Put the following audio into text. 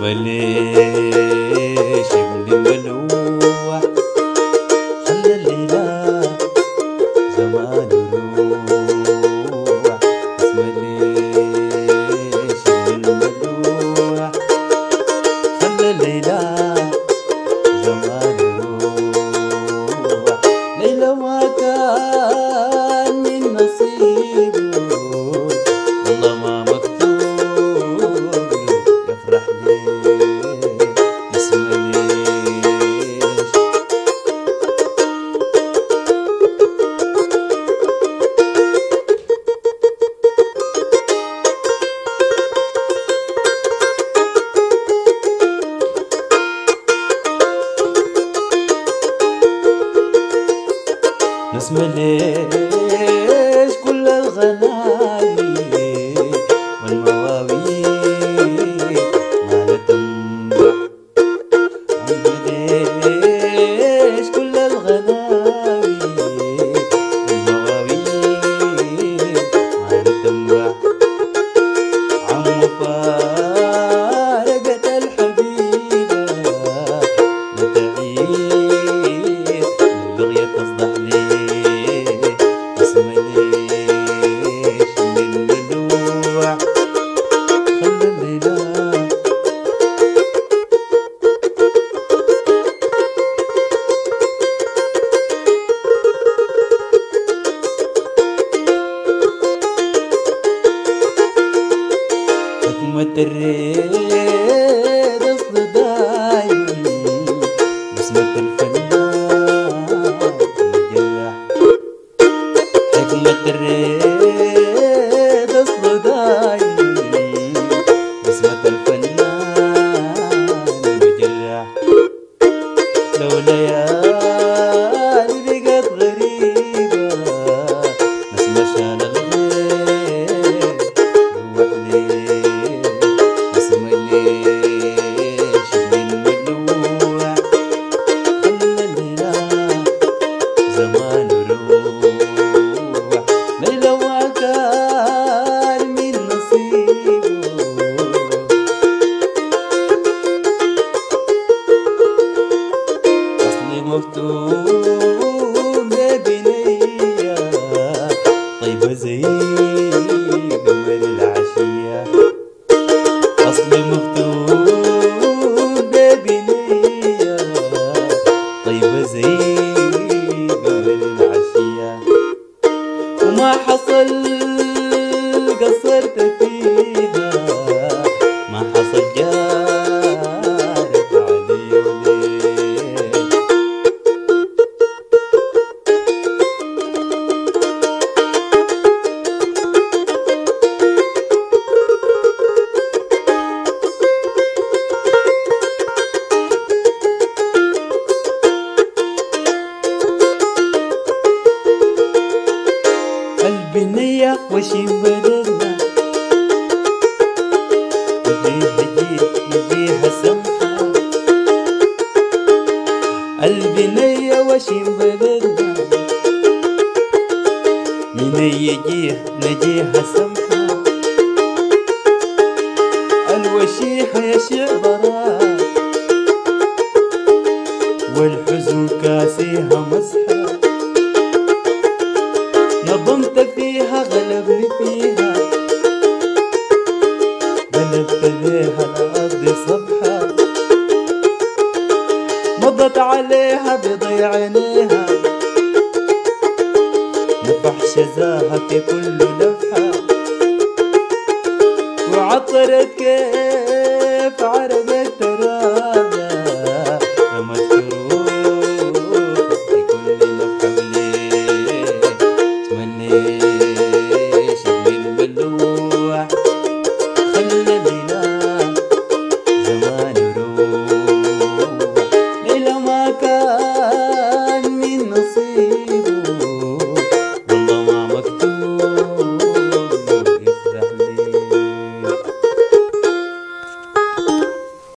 ليش ابن الملوح خلى الليلة زمان يروح. اسمه ليش ابن الملوح خلى الليلة زمان يروح. ليلة ما كان من نصيبه والله ما مكتوب يفرح ليه اسمه ليش. اسمه ليش كل الغناوي والمواويل ما لا تنبع. ليش كل الغناوي والمواويل ما لا تنبع. عم فارقت الحبيبة لا تعيد البغية تصدح ليه. اسمه ليش من الملوح خلى الليلة حكمة الريد اصل دايما بسمة الفنان مجرح. حكمة الريد اصل دايما بسمة الفنان مجرح. لو ليالي بقت غريبة ناس مشان الغير روح ليه. اسمه ليش ابن الملوح خلى الليلة زمان يروح. ليلة ما كان من نصيبه أصلي مفتون ببنية طيبة زي قمر العشية. أصلي مفتون ببنية طيبة زي قمر العشية. وما حصل قصرت فيها ما حصل جارت علي وليه. البنية وشي بلدنا نجيها سمحة. البنية وشي بلدنا من يجيه نجيها سمحة. الوشيحة يا شعبرات والحزن كاسيها مسحة. نظمت فيها غلبني فيها قلبت ليها الأرض صبحة. مضت عليها بضيع عينيها نفح شذاها في كل